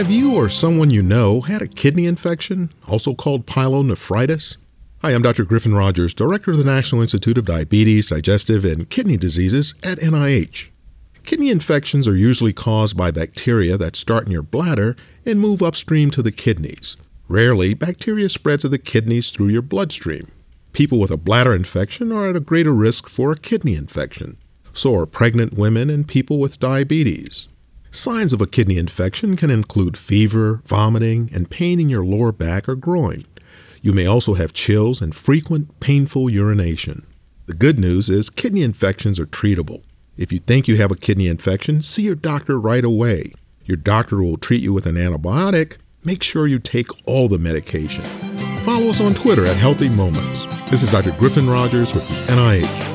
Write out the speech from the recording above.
Have you or someone you know had a kidney infection, also called pyelonephritis? Hi, I'm Dr. Griffin Rogers, Director of the National Institute of Diabetes, Digestive, and Kidney Diseases at NIH. Kidney infections are usually caused by bacteria that start in your bladder and move upstream to the kidneys. Rarely, bacteria spread to the kidneys through your bloodstream. People with a bladder infection are at a greater risk for a kidney infection. So are pregnant women and people with diabetes. Signs of a kidney infection can include fever, vomiting, and pain in your lower back or groin. You may also have chills and frequent painful urination. The good news is kidney infections are treatable. If you think you have a kidney infection, see your doctor right away. Your doctor will treat you with an antibiotic. Make sure you take all the medication. Follow us on Twitter at Healthy Moments. This is Dr. Griffin Rogers with the NIH.